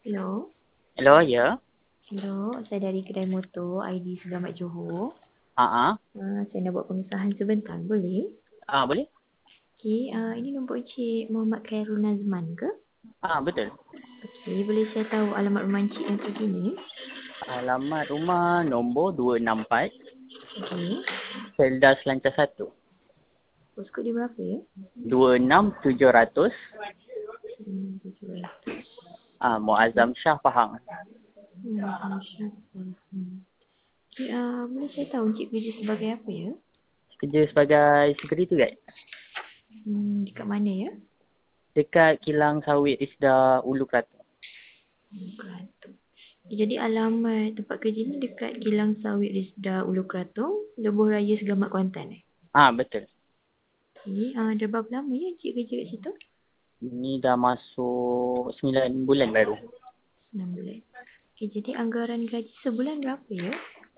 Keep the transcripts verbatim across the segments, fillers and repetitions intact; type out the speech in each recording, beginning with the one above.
Hello. Hello, ya. Hello, saya dari kedai motor I D Selamat Johor. Ah, ah. Uh, saya nak buat pengesahan sebentar, boleh? Ah, boleh? Okey, uh, ini nombor Encik Muhammad Khairul Nazman ke? Ah, betul. Okey, boleh saya tahu alamat rumah Encik yang terkini? Alamat rumah nombor dua enam empat, Okey. Selda Selancar satu. Postcode dia berapa ya? dua enam tujuh ratus. Hmm, tujuh ratus. Ah, Muazzam Shah Pahang. Hmm, Masya Allah. Hmm. Okey, uh, boleh saya tahu Encik kerja sebagai apa ya? Kerja sebagai security guard. Hmm, dekat mana ya? Dekat Kilang Sawit Isda Ulu Kraton. Ulu Kraton. Jadi alamat tempat kerja ni dekat Kilang Sawit Risda Ulu Kraton, Lebuh Raya Segamat Kuantan eh? Ah, betul. Okey, uh, dah berapa lama ya Encik kerja kat situ? Ini dah masuk sembilan bulan baru. enam bulan. Okey, jadi anggaran gaji sebulan berapa ya?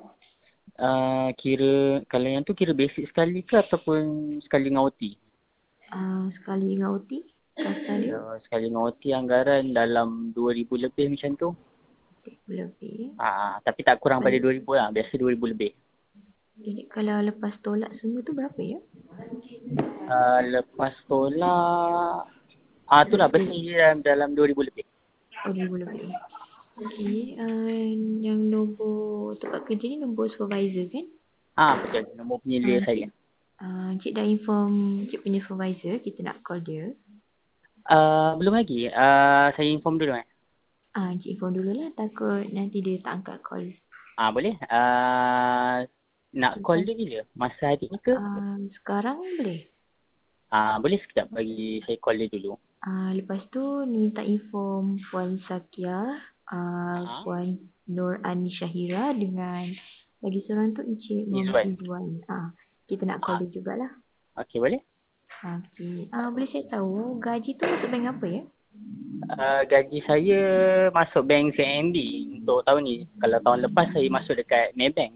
Ah, kira, kalau yang tu kira basic sekali ke ataupun sekali dengan O T? Uh, sekali dengan O T, kasar dia Ya, sekali dengan O T anggaran dalam dua ribu lebih macam tu. lebih. Ah, tapi tak kurang pada Balik. dua ribu lah. Biasa dua ribu lebih. Jadi kalau lepas tolak semua tu berapa ya? Uh, lepas tolak, ah tu lah bersih je dalam, dalam dua ribu lebih. Oh, dua ribu lebih. Okey, uh, yang nombor tempat kerja ni nombor supervisor kan? Ah betul, nombor Uh, penyelia saya. Encik, uh, Encik dah inform Encik punya supervisor, kita nak call dia. Uh, belum lagi, uh, saya inform dulu eh. Ah, Encik inform dulu lah, takut nanti dia tak angkat call. Ah boleh, uh, nak Okay, call kan? dia bila? Masa hari ni ke? Uh, sekarang boleh? Ah boleh sekejap bagi saya call dia dulu. Uh, lepas tu minta inform Puan Sakia, uh, Ah, Puan Nur Ani Syahira dengan lagi seorang tu Encik Muhammad Izwan. Ridwan. Ah, kita nak call Ah, dia jugalah. okey boleh. Okey. Ah, boleh saya tahu gaji tu masuk bank apa ya? Uh, gaji saya masuk bank C M B untuk tahun ni. Kalau tahun lepas saya masuk dekat Maybank.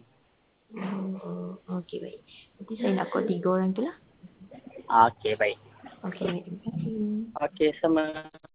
Oh, okey baik. Nanti saya nak call tiga orang tu lah. Ah, okey baik. Okey, terima kasih. Okey, sama.